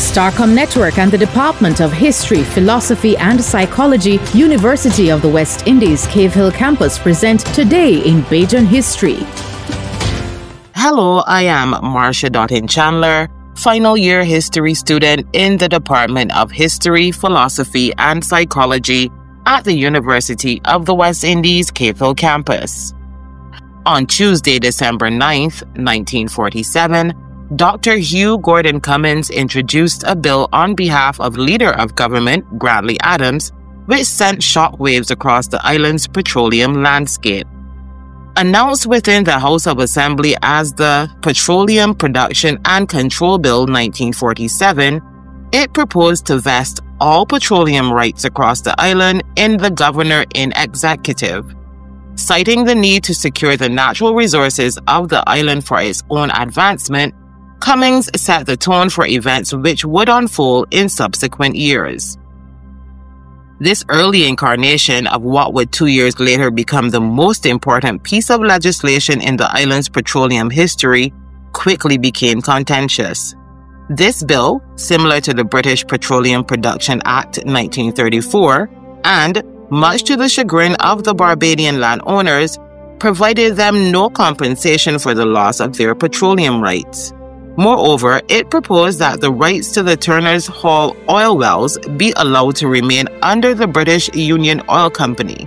Starcom Network and the Department of History, Philosophy and Psychology, University of the West Indies, Cave Hill Campus present Today in Bajan History. Hello, I am Marcia Dottin Chandler, final year history student in the Department of History, Philosophy and Psychology at the University of the West Indies, Cave Hill Campus. On Tuesday, December 9th, 1947, Dr. Hugh Gordon Cummins introduced a bill on behalf of Leader of Government Grantley Adams, which sent shockwaves across the island's petroleum landscape. Announced within the House of Assembly as the Petroleum Production and Control Bill 1947, it proposed to vest all petroleum rights across the island in the governor-in-executive. Citing the need to secure the natural resources of the island for its own advancement, Cummins set the tone for events which would unfold in subsequent years. This early incarnation of what would 2 years later become the most important piece of legislation in the island's petroleum history quickly became contentious. This bill, similar to the British Petroleum Production Act 1934, and much to the chagrin of the Barbadian landowners, provided them no compensation for the loss of their petroleum rights. Moreover, it proposed that the rights to the Turner's Hall oil wells be allowed to remain under the British Union Oil Company.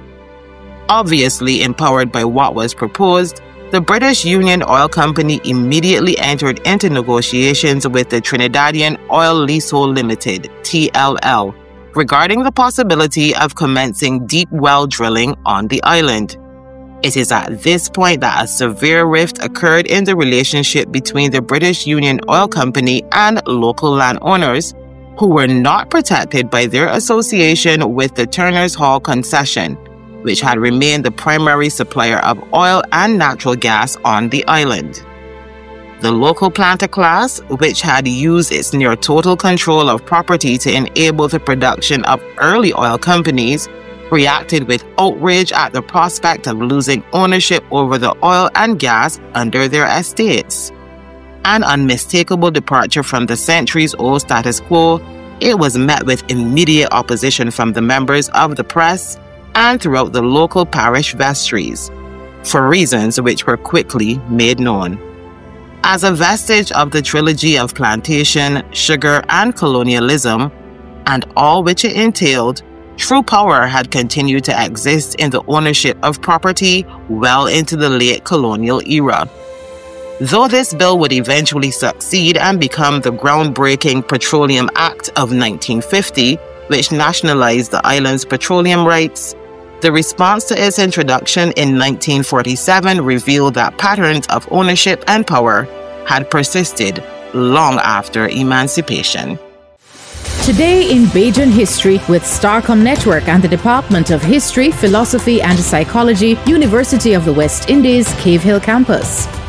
Obviously empowered by what was proposed, the British Union Oil Company immediately entered into negotiations with the Trinidadian Oil Leasehold Limited, TLL, regarding the possibility of commencing deep well drilling on the island. It is at this point that a severe rift occurred in the relationship between the British Union Oil Company and local landowners, who were not protected by their association with the Turner's Hall concession, which had remained the primary supplier of oil and natural gas on the island. The local planter class, which had used its near total control of property to enable the production of early oil companies, reacted with outrage at the prospect of losing ownership over the oil and gas under their estates. An unmistakable departure from the centuries-old status quo, it was met with immediate opposition from the members of the press and throughout the local parish vestries, for reasons which were quickly made known. As a vestige of the trilogy of plantation, sugar, and colonialism, and all which it entailed, true power had continued to exist in the ownership of property well into the late colonial era. Though this bill would eventually succeed and become the groundbreaking Petroleum Act of 1950, which nationalized the island's petroleum rights, the response to its introduction in 1947 revealed that patterns of ownership and power had persisted long after emancipation. Today in Bajan History with Starcom Network and the Department of History, Philosophy and Psychology, University of the West Indies, Cave Hill Campus.